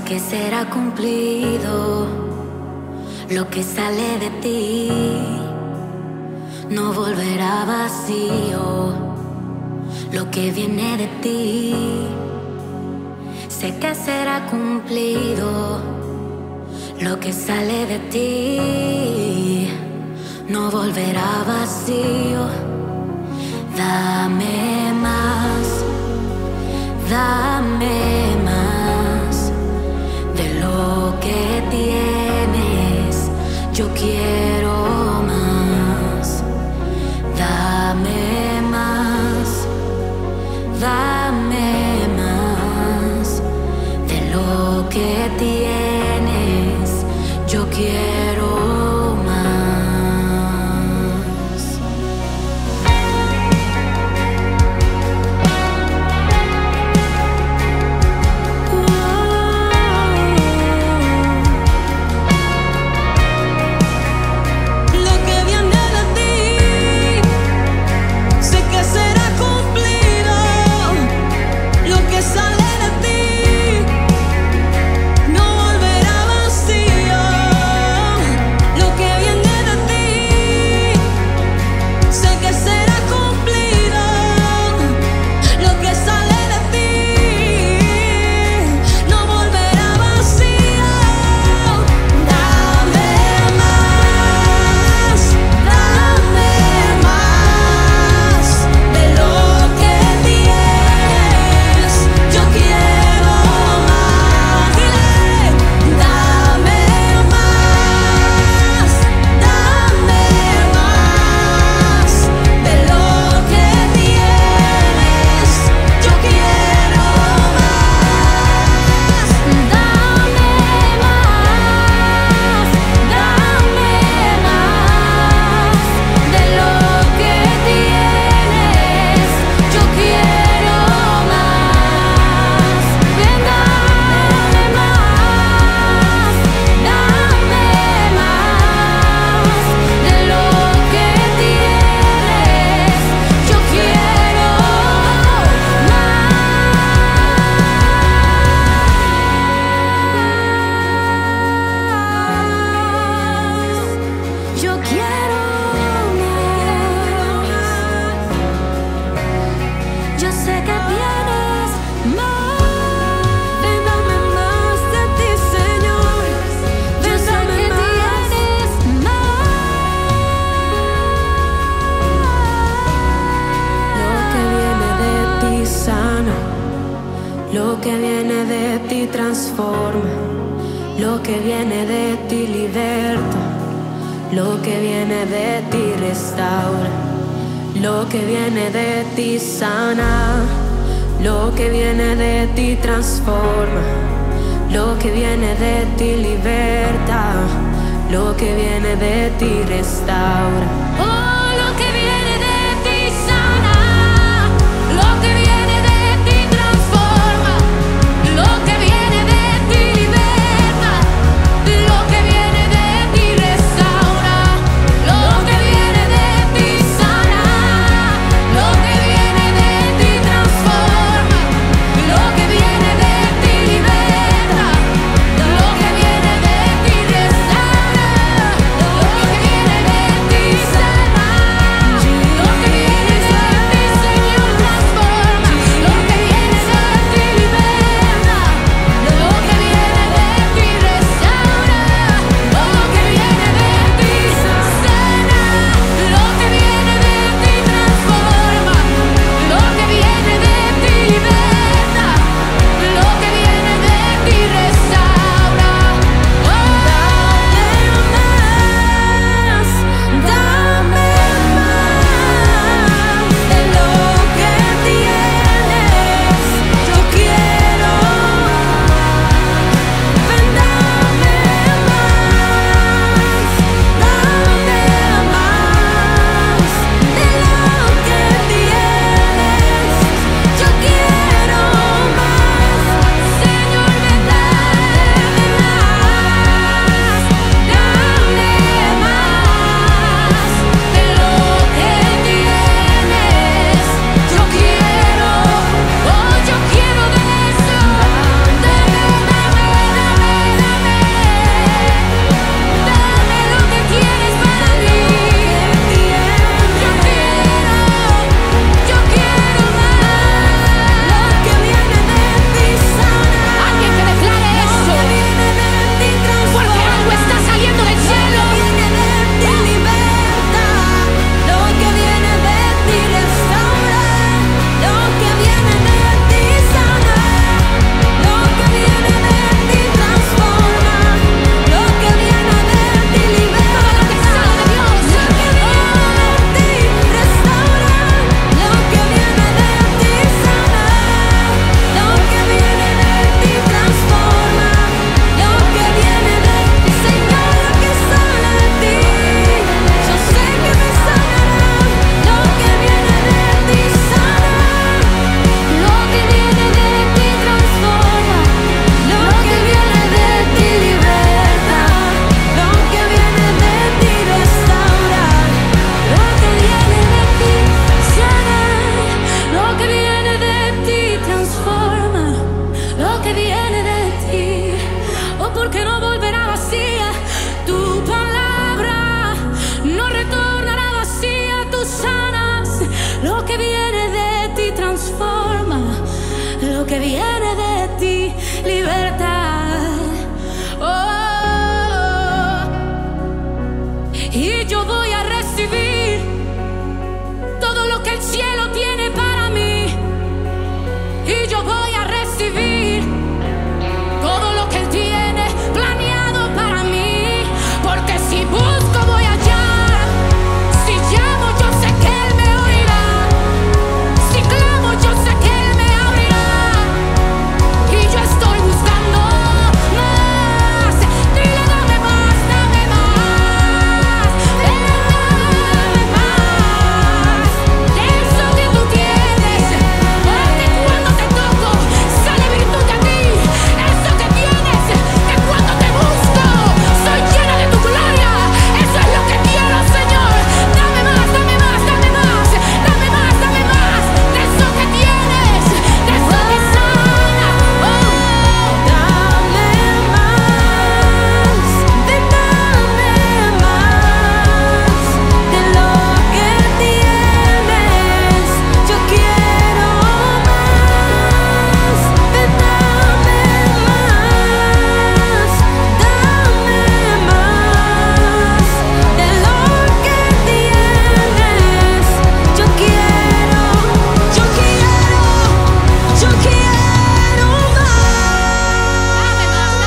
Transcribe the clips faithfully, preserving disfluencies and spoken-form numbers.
que será cumplido lo que sale de ti, no volverá vacío lo que viene de ti. Sé que será cumplido lo que sale de ti, no volverá vacío. Dame más, dame más de lo que tienes. Yo quiero más. Dame más, dame más de lo que tienes. Yo quiero más. Lo que viene de ti transforma, lo que viene de ti liberta, lo que viene de ti restaura, lo que viene de ti sana, lo que viene de ti transforma, lo que viene de ti liberta, lo que viene de ti restaura. Oh, lo que viene de ti sana, lo que viene de ti transforma, lo que viene de ti liberta, lo que viene de ti restaura, lo que viene de ti sana, lo que viene de ti transforma, lo que viene de ti liberta, lo que viene de ti restaura, lo que viene de ti sana. viene de ti, libertad. Oh, y yo voy a recibir todo lo que el cielo tiene para mí. Y yo voy a recibir todo lo que Él tiene planeado para mí. Porque si busco voy a hallar, si llamo yo sé que Él me oirá, si clamo yo sé que Él me abrirá. Y yo estoy buscando más. Dile dame más, dame más, dame más de eso que tú tienes. Porque cuando te toco sale virtud de ti. Eso que tienes, que cuando te busco soy llena de tu gloria. Eso es lo que quiero, Señor. Dame más, dame más, dame más, dame más, dame más de eso que tienes, de eso que sana. Oh, dame más, de dame más de lo que tienes. Yo quiero más, de dame más, dame más de lo que tienes. Yo quiero, yo quiero, yo quiero más.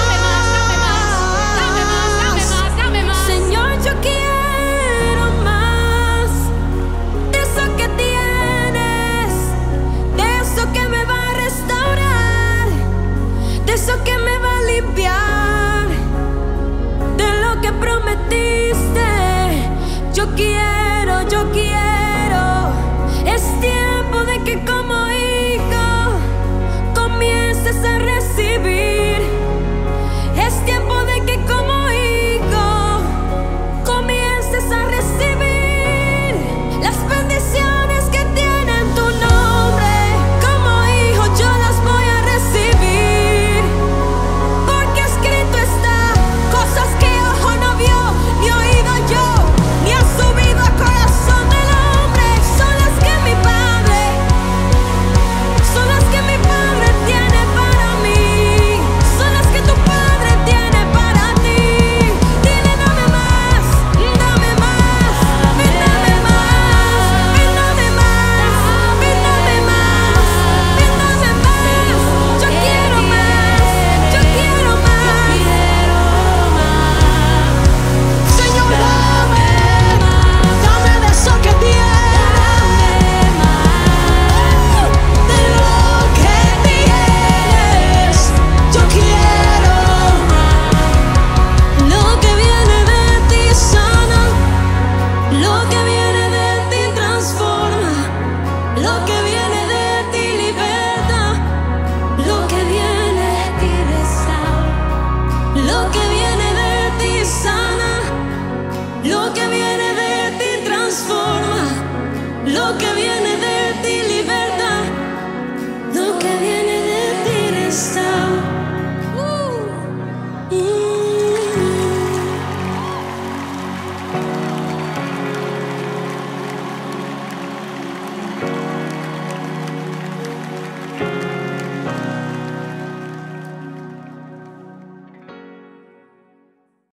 Dame más, dame más, dame más, dame más, dame más. Señor, yo quiero más de eso que tienes, de eso que me va a restaurar, de eso que me va a limpiar, de lo que prometiste. Yo quiero, yo quiero. Es tiempo de que como hijo comiences a recibir. Es tiempo de que como hijo comiences a recibir las bendiciones que tienen tu nombre. Como hijo yo las voy a recibir. Porque escrito está, cosas que ojo no vio, ni oído yo, ni ha subido a corazón del hombre. Son las que mi Padre, son las que mi Padre tiene para mí. Son las que tu Padre tiene para ti. Dile dame más, dame más, ven dame más, ven dame más, ven dame más, ven dame más. Yo quiero más, yo quiero más, Señor, dame más, dame de eso que tienes, de lo que tienes. Yo quiero lo que viene de ti sana, lo que viene de ti transforma, lo que viene de ti liberta, lo que viene de ti restaura, lo que viene de ti sana, lo que viene de ti transforma, lo que viene de ti liberta, lo que viene de ti restaura. Uh, mm.